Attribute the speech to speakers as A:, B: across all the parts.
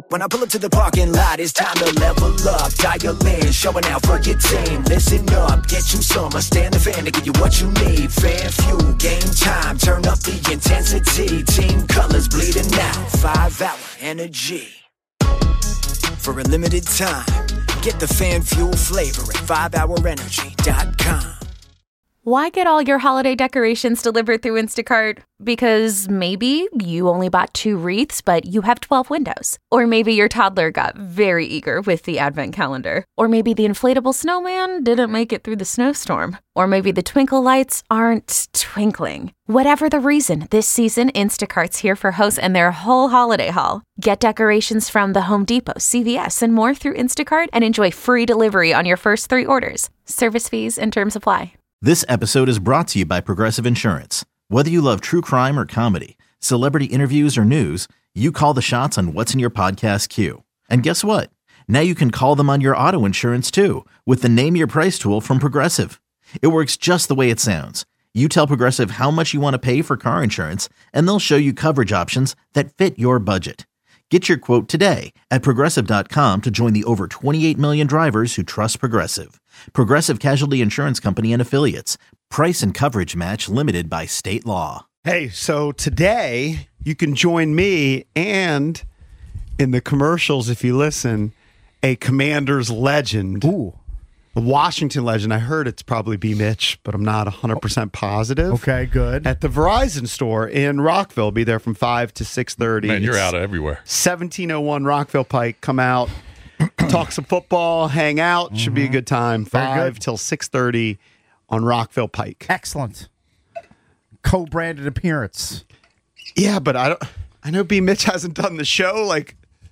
A: When I pull up to the parking lot, it's time to level up. Dial in, showing out for your team. Listen up, get you some. Stand the fan to give you what you need. Fan fuel, game time, turn up the intensity. Team colors bleeding out, 5-hour energy. For a limited time, get the fan fuel flavor at 5hourenergy.com.
B: Why get all your holiday decorations delivered through Instacart? Because maybe you only bought 2 wreaths, but you have 12 windows. Or maybe your toddler got very eager with the advent calendar. Or maybe the inflatable snowman didn't make it through the snowstorm. Or maybe the twinkle lights aren't twinkling. Whatever the reason, this season, Instacart's here for hosts and their whole holiday haul. Get decorations from the Home Depot, CVS, and more through Instacart and enjoy free delivery on your first 3 orders. Service fees and terms apply.
C: This episode is brought to you by Progressive Insurance. Whether you love true crime or comedy, celebrity interviews or news, you call the shots on what's in your podcast queue. And guess what? Now you can call them on your auto insurance too with the Name Your Price tool from Progressive. It works just the way it sounds. You tell Progressive how much you want to pay for car insurance, and they'll show you coverage options that fit your budget. Get your quote today at Progressive.com to join the over 28 million drivers who trust Progressive. Progressive Casualty Insurance Company and Affiliates. Price and coverage match limited by state law.
D: Hey, so today you can join me and in the commercials, if you listen, a Commanders legend.
E: Ooh.
D: A Washington legend. I heard it's probably B. Mitch, but I'm not 100% positive.
E: Okay, good.
D: At the Verizon store in Rockville. Be there from 5 to 6:30.
F: Man, you're out everywhere.
D: 1701 Rockville Pike. Come out, talk some football, hang out. Should be a good time. 5 till 6:30 on Rockville Pike.
E: Excellent. Co-branded appearance.
D: Yeah, but I know B. Mitch hasn't done the show. Like,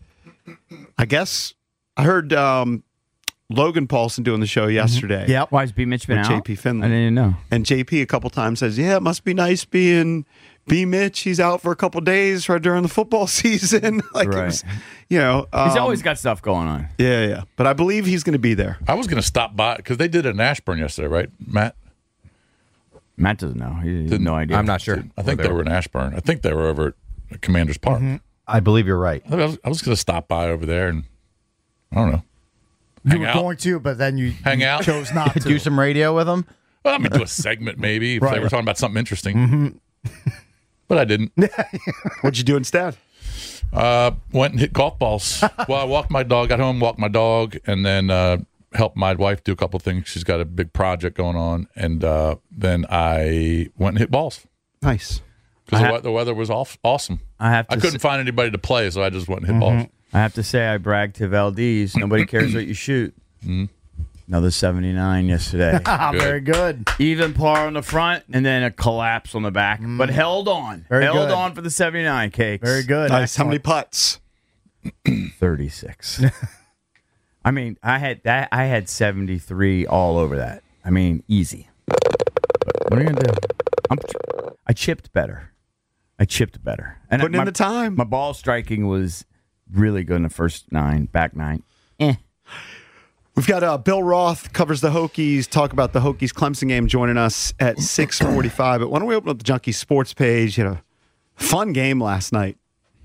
D: I guess I heard Logan Paulson doing the show yesterday.
E: Yep.
G: Why has B. Mitch been
D: with
G: out?
D: JP Finley.
G: I didn't know.
D: And JP a couple times says, yeah, it must be nice being B. Mitch. He's out for a couple days right during the football season. Like,
G: Right.
D: it was, you know.
G: He's always got stuff going on.
D: Yeah. But I believe he's going to be there.
F: I was going to stop by because they did it in Ashburn yesterday, right, Matt?
G: Matt doesn't know. He has no idea.
H: I'm not sure.
F: I think they were in Ashburn. I think they were over at Commander's Park.
H: I believe you're right.
F: I was going to stop by over there and, I don't know.
E: You
F: Hang
E: were
F: out.
E: going to, but then you
F: Hang out.
E: chose not to.
H: Do some radio with them.
F: Well, I mean, do a segment maybe if they
E: Right.
F: were talking about something interesting. But I didn't.
D: What'd you do instead?
F: Went and hit golf balls. Well, I walked my dog, got home, walked my dog, and then helped my wife do a couple of things. She's got a big project going on. And then I went and hit balls
D: Nice.
F: because the weather was awesome.
G: I
F: couldn't find anybody to play, so I just went and hit balls.
G: I have to say, I bragged to Valdez. Nobody cares what you shoot. Another 79 yesterday.
E: Very good.
G: Even par on the front, and then a collapse on the back. But held on.
E: Very
G: held
E: good.
G: on for the 79 cakes.
E: Very good.
D: Nice. How many
E: Excellent.
D: putts?
G: 36. I mean, I had 73 all over that. I mean, easy. But what are you gonna do? I chipped better. And
D: Putting in the time.
G: My ball striking was really good in the first 9, back 9.
D: We've got Bill Roth covers the Hokies, talk about the Hokies Clemson game, joining us at 6:45. But why don't we open up the Junkie Sports page? You had a fun game last night.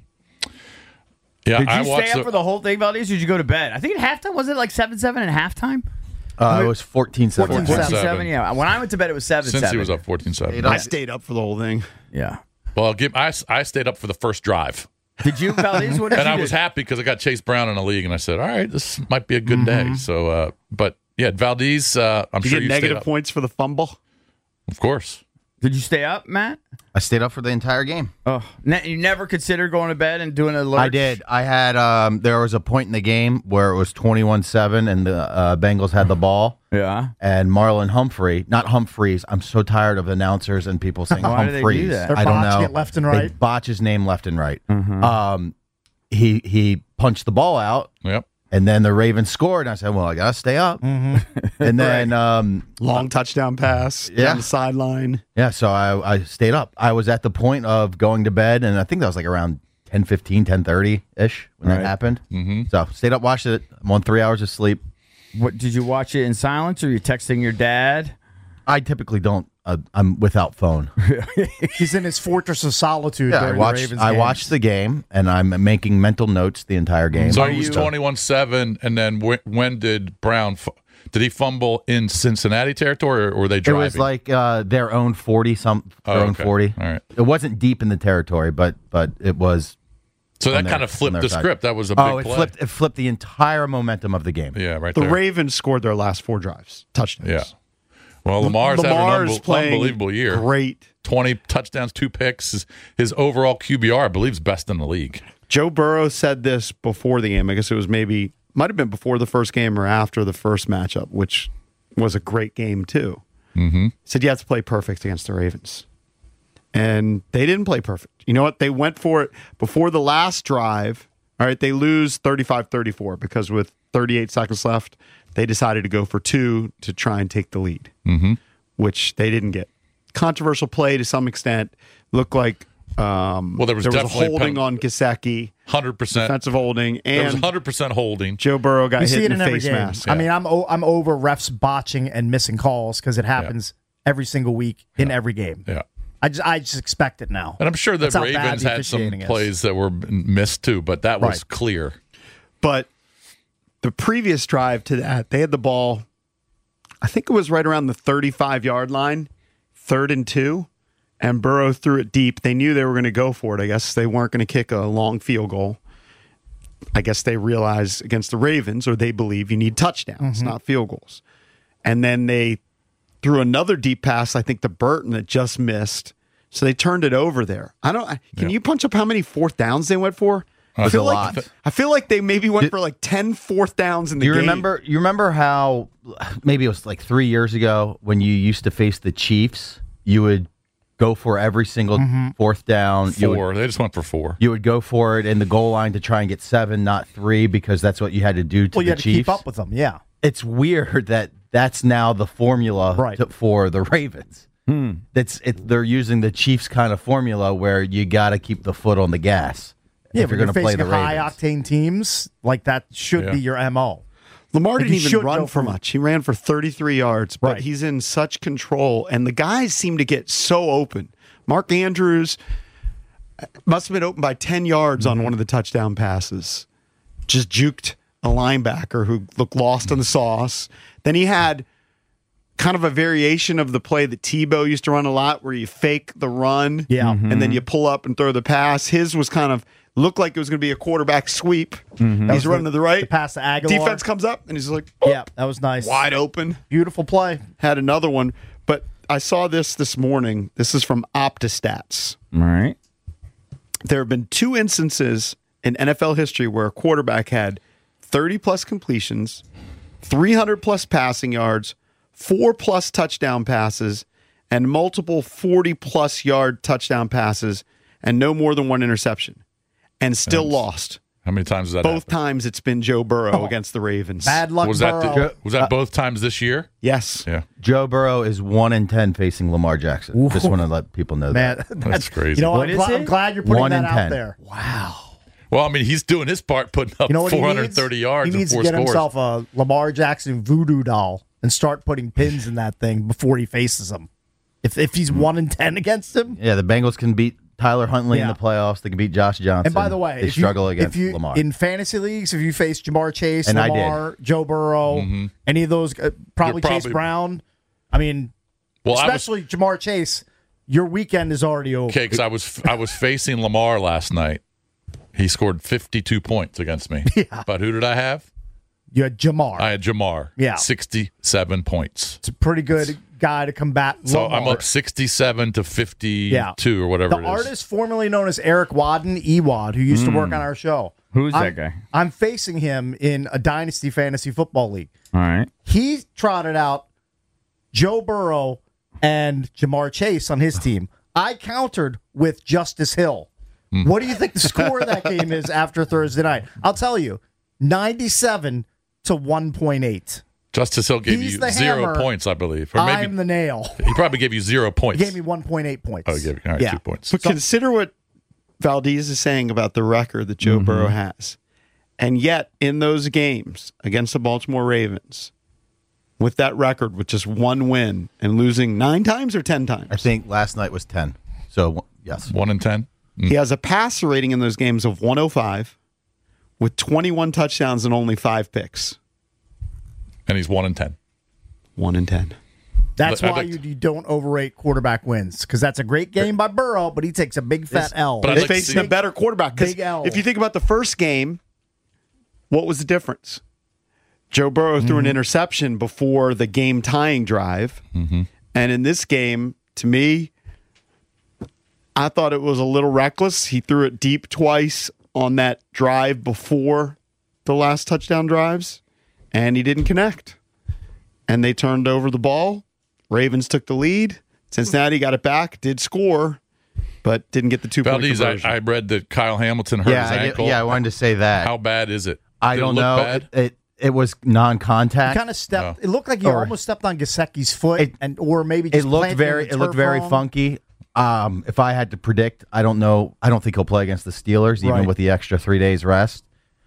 F: Yeah,
G: Did
F: I
G: you
F: watched
G: stay up for the whole thing, Valdez, or did you go to bed? I think at halftime, was it like 7-7 at halftime?
H: It was 14-7.
G: 14-7, yeah. When I went to bed, it was 7-7.
F: since he was up 14-7.
D: I stayed up for the whole thing.
G: Yeah.
F: Well, I stayed up for the first drive.
G: Did you, Valdez? What did
F: And
G: you
F: I
G: do?
F: was happy because I got Chase Brown in the league, and I said, all right, this might be a good day. So, but yeah, Valdez, I'm
D: Did
F: sure
D: you
F: you
D: get
F: stayed
D: negative
F: up.
D: points for the fumble?
F: Of course.
G: Did you stay up, Matt?
H: I stayed up for the entire game.
G: Oh, you never considered going to bed and doing a lurch?
H: I did. I had there was a point in the game where it was 21-7 and the Bengals had the ball.
G: Yeah.
H: And Marlon Humphrey, not Humphreys. I'm so tired of announcers and people saying
G: Why do they do
H: Humphreys.
G: that?
E: They're
H: I don't
E: botching
H: know.
E: it left and
H: They
E: right.
H: botch his name left and right. He punched the ball out.
F: Yep.
H: And then the Ravens scored, and I said, well, I got to stay up. And then,
D: Long touchdown pass down the sideline.
H: yeah, so I stayed up. I was at the point of going to bed, and I think that was like around 10:15, 10:30-ish when that happened. So stayed up, watched it. I'm on 3 hours of sleep.
G: What, did you watch it in silence, or you texting your dad?
H: I typically don't. I'm without phone.
E: He's in his fortress of solitude.
H: Yeah,
E: during the Ravens
H: I
E: games.
H: watched the game, and I'm making mental notes the entire game.
F: So he was 21-7, and then when did Brown? Did he fumble in Cincinnati territory, or were they
H: It
F: driving?
H: was like their own 40 own 40.
F: All right.
H: It wasn't deep in the territory, but it was.
F: So that
H: on
F: kind
H: their-
F: of flipped
H: on
F: the
H: their side.
F: script. That was a big
H: it
F: play.
H: flipped the entire momentum of the game.
F: Yeah, right
D: The
F: there.
D: Ravens scored their last 4 drives, touchdowns.
F: Yeah. Well, Lamar's having an
D: playing
F: unbelievable year.
D: Great.
F: 20 touchdowns, 2 picks. His overall QBR, I believe, is best in the league.
D: Joe Burrow said this before the game. I guess it was might have been before the first game or after the first matchup, which was a great game too. Mm-hmm. Said you have to play perfect against the Ravens. And they didn't play perfect. You know what? They went for it before the last drive. All right, they lose 35-34 because with 38 seconds left, they decided to go for 2 to try and take the lead, which they didn't get. Controversial play to some extent. Looked like
F: There was
D: a
F: definitely
D: holding on Gesicki,
F: 100%.
D: defensive holding,
F: There was
D: and
F: 100% holding.
D: Joe Burrow got
E: We
D: hit
E: see it
D: in the
E: every
D: face
E: game.
D: mask.
E: I mean, I'm over refs botching and missing calls because it happens every single week in every game.
F: Yeah.
E: I just expect it now.
F: And I'm sure the
E: That's how bad
F: Ravens
E: the
F: had some
E: officiating is.
F: plays that were missed too, but that was
E: Right.
F: clear.
D: But the previous drive to that, they had the ball, I think it was right around the 35-yard line, 3rd and 2, and Burrow threw it deep. They knew they were going to go for it. I guess they weren't going to kick a long field goal. I guess they realized against the Ravens, or they believe you need touchdowns, not field goals. And then they threw another deep pass, I think to Burton, that just missed. So they turned it over there. Can you punch up how many 4th downs they went for? I feel like they maybe went for like 10 4th downs in the
H: You
D: game.
H: remember how maybe it was like 3 years ago when you used to face the Chiefs, you would go for every single 4th down.
F: 4. They just went for 4.
H: You would go for it in the goal line to try and get 7, not 3, because that's what you had to do to
E: Well, you
H: the
E: had to
H: Chiefs.
E: keep up with them. Yeah.
H: It's weird that that's now the formula
E: Right.
H: for the Ravens. They're using the Chiefs kind of formula where you got to keep the foot on the gas
E: Yeah,
H: if you're
E: when
H: going to play the
E: facing
H: Ravens.
E: high-octane teams, like that should be your MO.
D: Lamar
E: Like,
D: didn't
E: he
D: even
E: should
D: run
E: go
D: for
E: for-
D: much. He ran for 33 yards, but
E: Right.
D: he's in such control. And the guys seem to get so open. Mark Andrews must have been open by 10 yards on one of the touchdown passes. Just juked a linebacker who looked lost in the sauce. Then he had kind of a variation of the play that Tebow used to run a lot where you fake the run and then you pull up and throw the pass. His was kind of looked like it was going to be a quarterback sweep. He's running to the right.
E: The pass to Aguilar.
D: Defense comes up and he's like,
E: Yeah, that was nice.
D: wide open.
E: Beautiful play.
D: Had another one, but I saw this morning. This is from OptaStats.
G: All right.
D: There have been 2 instances in NFL history where a quarterback had 30-plus completions, 300-plus passing yards, 4-plus touchdown passes, and multiple 40-plus yard touchdown passes, and no more than 1 interception, and still lost.
F: How many times has that
D: Both
F: happened?
D: times it's been Joe Burrow against the Ravens.
E: Bad luck,
F: Was
E: Burrow.
F: that both times this year?
D: Yes.
F: Yeah.
H: Joe Burrow is 1-10 facing Lamar Jackson. Just want to let people know
E: Man,
H: that.
F: That's crazy.
E: You know,
G: What is
E: I'm
G: it?
E: glad you're putting
H: 1
E: that
H: in
E: out
H: 10.
E: there.
F: Well, I mean, he's doing his part, putting up
E: You know what
F: 430
E: he needs?
F: yards
E: He needs
F: and 4
E: to get
F: scores.
E: himself a Lamar Jackson voodoo doll and start putting pins in that thing before he faces him. If he's 1-10 against him.
H: Yeah, the Bengals can beat Tyler Huntley in
E: Yeah.
H: the playoffs. They can beat Josh Johnson.
E: And by the way,
H: they
E: if
H: struggle
E: you,
H: against
E: if you,
H: Lamar.
E: in fantasy leagues, if you face Jamar Chase,
H: And I did.
E: Lamar, Joe Burrow, any of those, probably
F: You're
E: Chase
F: probably-
E: Brown, I mean,
F: Well,
E: especially Jamar Chase, your weekend is already over.
F: Okay, because I was facing Lamar last night. He scored 52 points against me.
E: Yeah.
F: But who did I have?
E: You had Jamar.
F: I had Jamar.
E: Yeah.
F: 67 points.
E: It's a pretty good guy to combat
F: So
E: Lamar.
F: I'm up 67 to 52
E: Yeah.
F: or whatever
E: The
F: it is.
E: artist formerly known as Eric Wadden, Ewad, who used to work on our show.
G: Who's
E: I'm-
G: that guy?
E: I'm facing him in a Dynasty Fantasy Football League.
G: All right.
E: He trotted out Joe Burrow and Jamar Chase on his team. I countered with Justice Hill. What do you think the score of that game is after Thursday night? I'll tell you, 97 to 1.8.
F: Justice Hill gave
E: He's
F: you
E: the
F: 0
E: hammer.
F: points, I believe. Or maybe
E: I'm the nail.
F: he probably gave you 0 points.
E: He gave me 1.8 points.
F: Oh, he gave you all right,
E: Yeah.
F: 2 points.
D: But consider what Valdez is saying about the record that Joe Burrow has. And yet, in those games against the Baltimore Ravens, with that record, with just one win and losing 9 times or 10 times?
H: I think last night was 10. So, yes.
F: 1 in 10.
D: He has a passer rating in those games of 105 with 21 touchdowns and only 5 picks.
F: And he's 1 in 10.
D: 1 in 10.
E: That's
F: But
E: why you don't overrate quarterback wins, because that's a great game by Burrow, but he takes a big fat L.
F: but I'd
D: They
F: like to
D: faced
F: see-
D: a better quarterback. 'Cause
E: Big L.
D: if you think about the first game, what was the difference? Joe Burrow threw an interception before the game-tying drive.
F: Mm-hmm.
D: And in this game, to me, I thought it was a little reckless. He threw it deep twice on that drive before the last touchdown drives, and he didn't connect. And they turned over the ball. Ravens took the lead. Cincinnati got it back, did score, but didn't get the 2-point
F: Valdez,
D: conversion.
F: I read that Kyle Hamilton hurt his ankle.
H: I wanted to say that.
F: How bad is it?
H: I
F: Did
H: don't
F: it look
H: know.
F: Bad?
H: It was non-contact.
E: He kind of stepped.
F: Oh.
E: It looked like he
H: Or-
E: almost stepped on Gesicki's foot,
H: It-
E: or maybe
H: It
E: just
H: looked
E: planted
H: very
E: the
H: it looked
E: turf
H: very
E: wrong.
H: funky. If I had to predict, I don't know. I don't think he'll play against the Steelers, even
E: Right.
H: with the extra 3 days rest.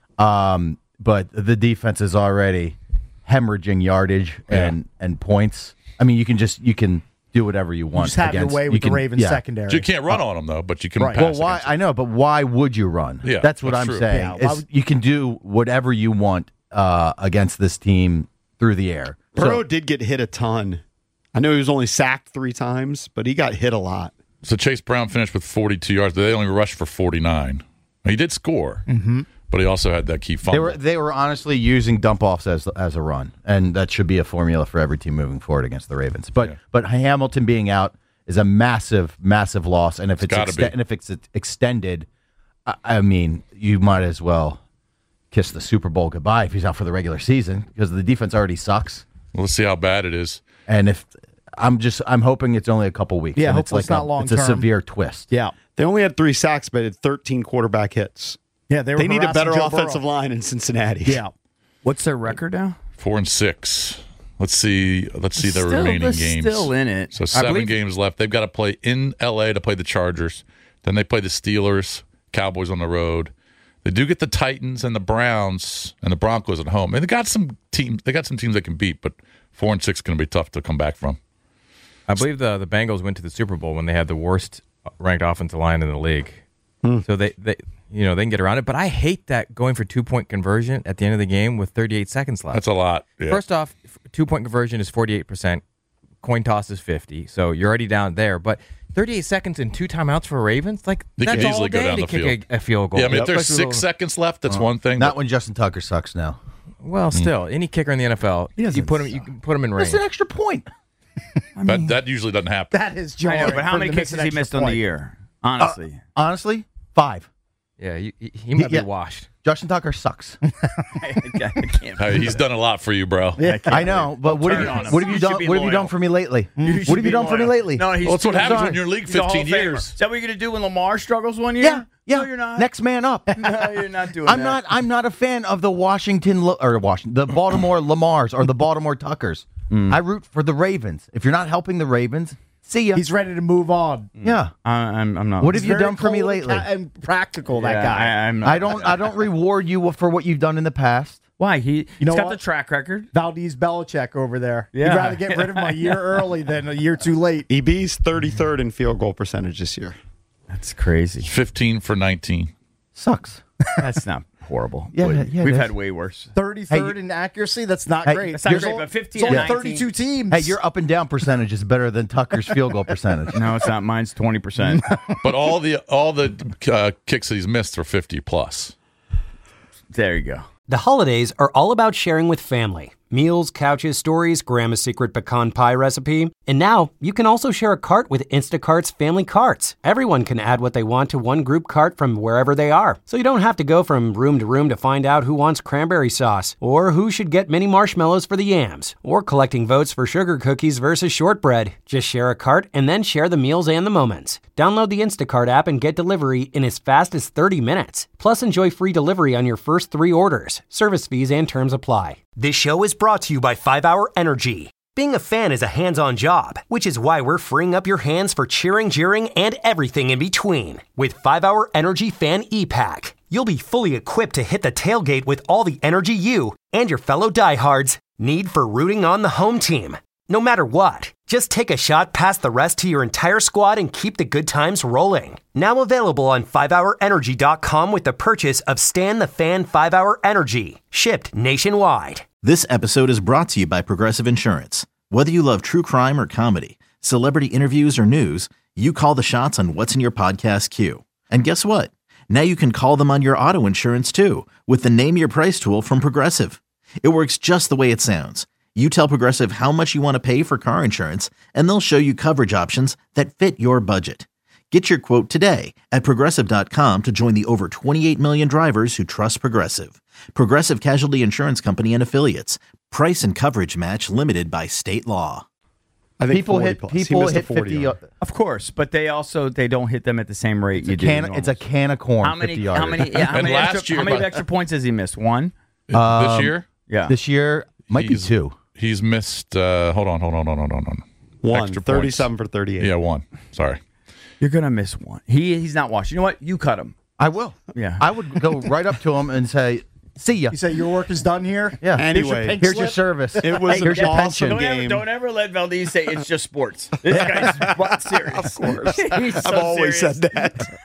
H: But the defense is already hemorrhaging yardage and points. I mean, you can do whatever you want.
E: Just have your
H: against-
E: way
H: you
E: with the
H: can-
E: Ravens
H: yeah.
E: secondary.
F: So you can't run on him, though, but you can
E: Right.
F: pass
H: Well, why?
F: against
H: I know, but why would you run?
F: Yeah,
H: that's what
F: that's
H: I'm
F: true.
H: saying.
E: Yeah, why
H: is
E: would-
H: you can do whatever you want against this team through the air.
D: Burrow did get hit a ton. I know he was only sacked 3 times, but he got hit a lot.
F: So Chase Brown finished with 42 yards. They only rushed for 49. He did score, but he also had that key fumble.
H: They were honestly using dump offs as a run, and that should be a formula for every team moving forward against the Ravens. But Hamilton being out is a massive loss, and if it's extended, I mean, you might as well kiss the Super Bowl goodbye if he's out for the regular season, because the defense already sucks.
F: Well, let's see how bad it is.
H: And if I'm hoping it's only a couple weeks.
E: Yeah,
H: and
E: hopefully it's not long
H: It's a
E: term.
H: severe twist.
E: Yeah,
D: They only had 3 sacks, but had 13 quarterback hits.
E: yeah. They
D: They need a
E: harassing
D: better
E: Joe
D: offensive
E: Burrow.
D: line in Cincinnati.
E: Yeah,
I: What's their record now?
F: 4-6. Let's see the
I: Still-
F: remaining
I: they're
F: games.
I: still in it.
F: So
I: I
F: 7
I: believe-
F: games left. They've got to play in L.A. to play the Chargers. Then they play the Steelers, Cowboys on the road. They do get the Titans and the Browns and the Broncos at home. And they got some teams. They got some teams they can beat, but 4-6 is going to be tough to come back from.
J: I believe the Bengals went to the Super Bowl when they had the worst ranked offensive line in the league. So they can get around it. But I hate that going for 2-point conversion at the end of the game with 38 seconds left.
F: That's a lot. Yeah.
J: First off, 2-point conversion is 48%. Coin toss is 50. So you're already down there. But 38 seconds and 2 timeouts for Ravens, like
F: They
J: that's
F: can
J: all
F: easily go
J: day
F: down
J: to
F: the
J: kick
F: field.
J: a field goal.
F: Yeah, I mean, if there's
J: Especially
F: 6 seconds left, that's one thing.
H: Not
F: but-
H: when Justin Tucker sucks now.
J: Well, still, any kicker in the NFL, you can put him in range.
H: That's an extra point.
F: that usually doesn't happen.
E: that is
I: I
E: jarring.
I: know, but how
E: for
I: many
E: him to
I: kicks
E: miss
I: has
E: an
I: he
E: extra
I: missed on the
E: point.
I: year? Honestly.
H: Honestly, 5.
J: Yeah, he might
H: Yeah.
J: be washed.
H: Justin Tucker sucks.
I: I can't.
F: Hey, he's done a lot for you, bro.
H: I know, but what
I: turn
H: have
I: on him.
H: you
I: You should
H: done?
I: be
H: What have you done
I: loyal.
H: for me lately?
I: You
H: What
I: should
H: have you
I: be
H: done for me
I: loyal.
H: lately?
I: No, he's
F: Well, that's what happens
H: sorry.
F: when you're in the league
I: He's a Hall
F: 15
I: of Famer.
F: years.
I: Is that what you're going to do when Lamar struggles one year?
H: Yeah.
I: No, you're not.
H: Next man up.
I: No, you're not doing
H: I'm
I: that.
H: not a fan of the the Baltimore Lamars or the Baltimore Tuckers. I root for the Ravens. If you're not helping the Ravens, see ya.
E: He's ready to move on.
H: Yeah.
I: I'm not.
H: What have
E: He's
H: you
E: very
H: done for me
E: cold
H: lately?
E: and practical, that
I: Yeah,
E: guy.
I: I'm not.
H: I don't reward you for what you've done in the past.
I: Why? He's
E: know
I: got
E: what?
I: the track record.
E: Valdez Belichick over there.
I: Yeah.
E: You'd rather get rid of him a year early than a year too late.
D: EB's 33rd in field goal percentage this year.
I: That's crazy.
F: 15 for 19.
H: Sucks.
I: That's not horrible.
H: Yeah,
I: We've
H: it is.
I: had way worse.
E: 33rd in accuracy. That's not
H: Hey,
E: great.
I: That's not
E: There's
I: great,
E: only-
I: but 15
E: It's only
I: and 19.
E: 32 teams.
H: Hey, your up and down percentage is better than Tucker's field goal percentage.
I: No, it's not. Mine's 20%.
F: But all the kicks that he's missed are 50 plus.
I: There you go.
K: The holidays are all about sharing with family. Meals, couches, stories, Grandma's secret pecan pie recipe. And now, you can also share a cart with Instacart's Family Carts. Everyone can add what they want to one group cart from wherever they are. So you don't have to go from room to room to find out who wants cranberry sauce, or who should get mini marshmallows for the yams, or collecting votes for sugar cookies versus shortbread. Just share a cart and then share the meals and the moments. Download the Instacart app and get delivery in as fast as 30 minutes. Plus, enjoy free delivery on your first 3 orders. Service fees and terms apply. This show is brought to you by 5 Hour Energy. Being a fan is a hands-on job, which is why we're freeing up your hands for cheering, jeering, and everything in between. With 5 Hour Energy Fan E-Pack, you'll be fully equipped to hit the tailgate with all the energy you and your fellow diehards need for rooting on the home team. No matter what, just take a shot past the rest to your entire squad and keep the good times rolling. Now available on 5hourenergy.com with the purchase of Stan the Fan 5-Hour Energy, shipped nationwide.
C: This episode is brought to you by Progressive Insurance. Whether you love true crime or comedy, celebrity interviews or news, you call the shots on what's in your podcast queue. And guess what? Now you can call them on your auto insurance too with the Name Your Price tool from Progressive. It works just the way it sounds. You tell Progressive how much you want to pay for car insurance, and they'll show you coverage options that fit your budget. Get your quote today at Progressive.com to join the over 28 million drivers who trust Progressive. Progressive Casualty Insurance Company and Affiliates. Price and coverage match limited by state law.
D: I think
H: people hit 50.
G: Of course, but they don't hit them at the same rate you do.
H: It's a can of corn.
G: How many extra points has he missed? One?
F: This year?
G: Yeah.
H: This year might be two.
F: He's missed, hold on.
D: One,
F: extra
D: 37 for 38.
F: Yeah, one. Sorry.
G: You're going to miss one. He's not watching. You know what? You cut him.
H: I will.
G: Yeah.
H: I would go right up to him and say, see ya.
E: You say your work is done here?
H: Yeah.
D: Anyway,
H: here's your service.
D: It was
H: here's
D: an
H: your
D: awesome
H: pension.
D: game.
G: Don't ever let Valdez say it's just sports. This guy's serious.
D: Of course.
G: He's so
D: I've always
G: serious.
D: said that.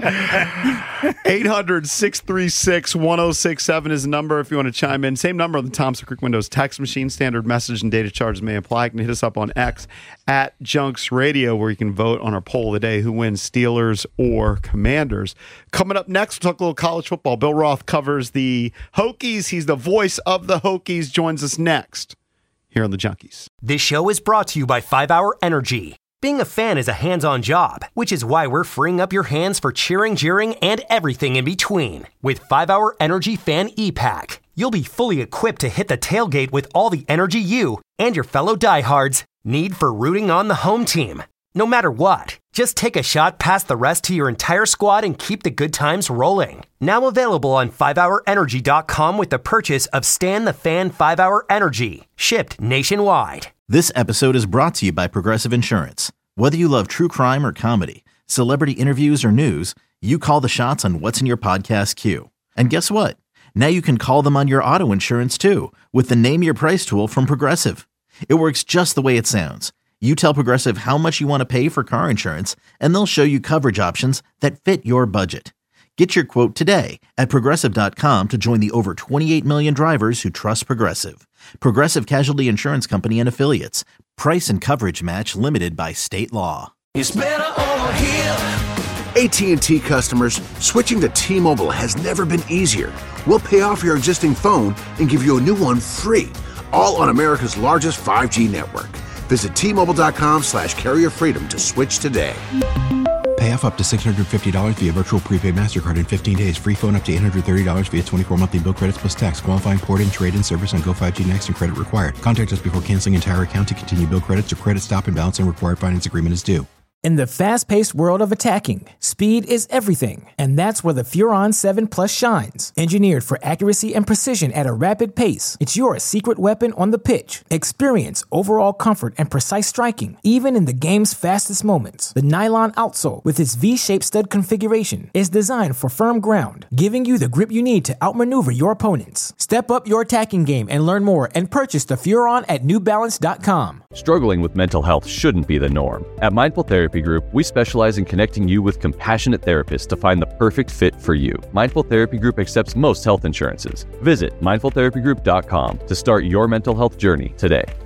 D: 800-636-1067 is the number if you want to chime in. Same number on the Thompson Creek Windows text machine. Standard message and data charges may apply. You can hit us up on X at Junks Radio, where you can vote on our poll of the day, who wins, Steelers or Commanders. Coming up next, we'll talk a little college football. Bill Roth covers the Hokies. He's the voice of the Hokies. Joins us next here on the Junkies.
K: This show is brought to you by 5-Hour Energy. Being a fan is a hands-on job, which is why we're freeing up your hands for cheering, jeering, and everything in between. With 5-Hour Energy Fan E-Pack, you'll be fully equipped to hit the tailgate with all the energy you and your fellow diehards need for rooting on the home team. No matter what, just take a shot past the rest to your entire squad and keep the good times rolling. Now available on 5hourenergy.com with the purchase of Stan the Fan 5-Hour Energy, shipped nationwide.
C: This episode is brought to you by Progressive Insurance. Whether you love true crime or comedy, celebrity interviews or news, you call the shots on what's in your podcast queue. And guess what? Now you can call them on your auto insurance too with the Name Your Price tool from Progressive. It works just the way it sounds. You tell Progressive how much you want to pay for car insurance, and they'll show you coverage options that fit your budget. Get your quote today at Progressive.com to join the over 28 million drivers who trust Progressive. Progressive Casualty Insurance Company and Affiliates. Price and coverage match limited by state law.
A: It's better over here. AT&T customers, switching to T-Mobile has never been easier. We'll pay off your existing phone and give you a new one free, all on America's largest 5G network. Visit T-Mobile.com/carrier freedom to switch today.
L: Pay off up to $650 via virtual prepaid MasterCard in 15 days. Free phone up to $830 via 24 monthly bill credits plus tax. Qualifying port and trade-in service on Go 5G Next and credit required. Contact us before canceling entire account to continue bill credits or credit stop and balance and required finance agreement is due.
M: In the fast-paced world of attacking, speed is everything, and that's where the Furon 7 Plus shines. Engineered for accuracy and precision at a rapid pace, it's your secret weapon on the pitch. Experience overall comfort and precise striking, even in the game's fastest moments. The nylon outsole, with its V-shaped stud configuration, is designed for firm ground, giving you the grip you need to outmaneuver your opponents. Step up your attacking game and learn more and purchase the Furon at NewBalance.com.
N: Struggling with mental health shouldn't be the norm. At Mindful Therapy Group, we specialize in connecting you with compassionate therapists to find the perfect fit for you. Mindful Therapy Group accepts most health insurances. Visit mindfultherapygroup.com to start your mental health journey today.